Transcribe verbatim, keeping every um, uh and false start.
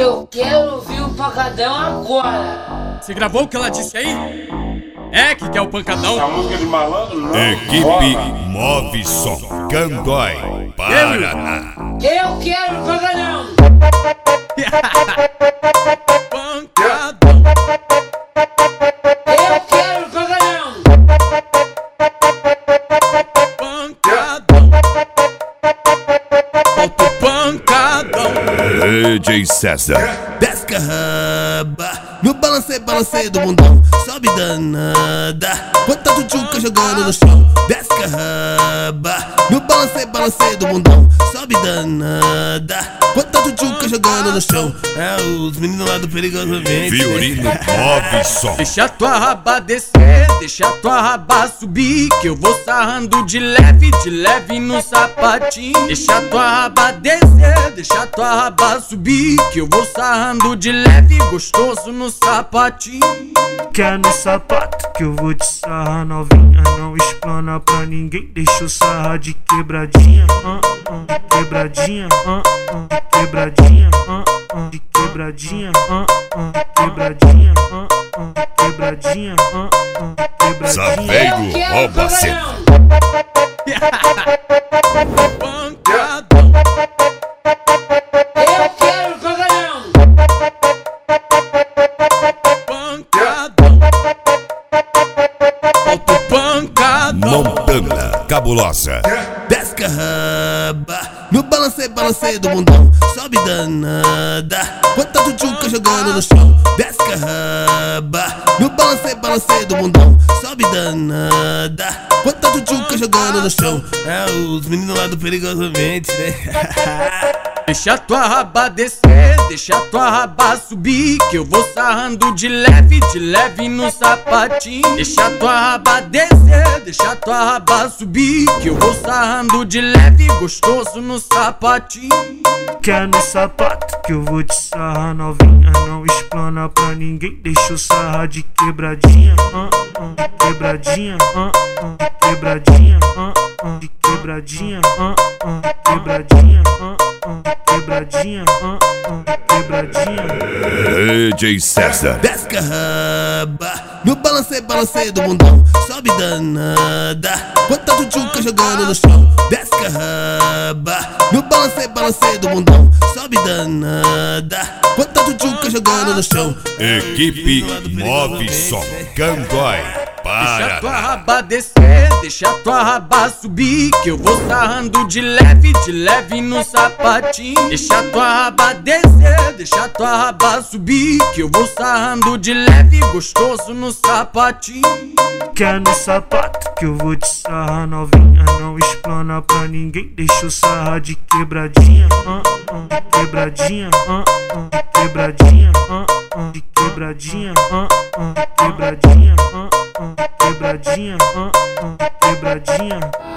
Eu quero ouvir o pancadão agora. Você gravou o que ela disse aí? É, que quer o pancadão? Essa música de malandro, não. Equipe Move Som Candói, Paraná. Eu quero o pancadão. Pancadão. Eu quero o pancadão. Pancadão. Solta o pancadão. D J César. Desce a raba, no balanceio, balanceio do mundão. Sobe danada, bota a tchutchuca jogando no chão. Desce a raba, no balanceio, balanceio do mundão. Sobe danada, bota a tchutchuca jogando no chão. É os meninos lá do Perigosamente. Fiorino Move Som. Deixa tua raba descer, deixa tua raba subir, que eu vou sarrando de leve, de leve no sapatinho. Deixa tua raba descer, deixa tua raba subir, que eu vou sarrando de leve, gostoso no sapatinho. Quer no sapato que eu vou te sarrar novinha. Não explana pra ninguém, deixa eu sarrar de quebradinha, uh, uh, de quebradinha, uh, uh, de quebradinha, uh, uh, de quebradinha, uh, uh, de quebradinha, uh, uh, de quebradinha, uh, uh, de quebradinha. Zabego rouba cena. Pancadão. Eu quero o pancadão. Pancadão. Solta o pancadão. Montana Cabulosa. Desce a raba, no balanceio, balanceio do mundão. Sobe danada, bota a tchutchuca jogando no chão. Desce a raba, no balanceio, balanceio do mundão. Sobe danada, bota a tchutchuca jogando no chão. É os meninos lá do Perigosamente, né? Deixa tua raba descer, deixa tua raba subir, que eu vou sarrando de leve, de leve no sapatinho. Deixa tua raba descer, deixa tua raba subir, que eu vou sarrando de leve, gostoso no sapatinho. Quer no sapato que eu vou te sarrar novinha. Não explana pra ninguém, deixa eu sarrar de quebradinha, uh, uh, de quebradinha, uh, uh, de quebradinha, uh, uh, de quebradinha, uh, uh, de quebradinha, uh, uh, de quebradinha, uh, uh, de quebradinha. D J César. Desce a raba, no balanceio, balanceio do mundão. Sobe danada, bota a tchutchuca jogando no chão. Desce a raba, no balanceio, balanceio do mundão. Sobe danada, bota a tchutchuca jogando no chão. Equipe Move Som Candói, Deixa tua Paraná. raba descer, deixa tua raba subir, que eu vou sarrando de leve, de leve no sapatinho. Deixa tua raba descer, deixa tua raba subir, que eu vou sarrando de leve, gostoso no sapatinho. Quer no sapato que eu vou te sarrar novinha. Não explana pra ninguém, deixa eu sarrar de quebradinha, uh, uh, de quebradinha, uh, uh, de quebradinha, uh, uh, de quebradinha, uh, uh, de quebradinha, uh, uh, de quebradinha, uh, uh, de quebradinha.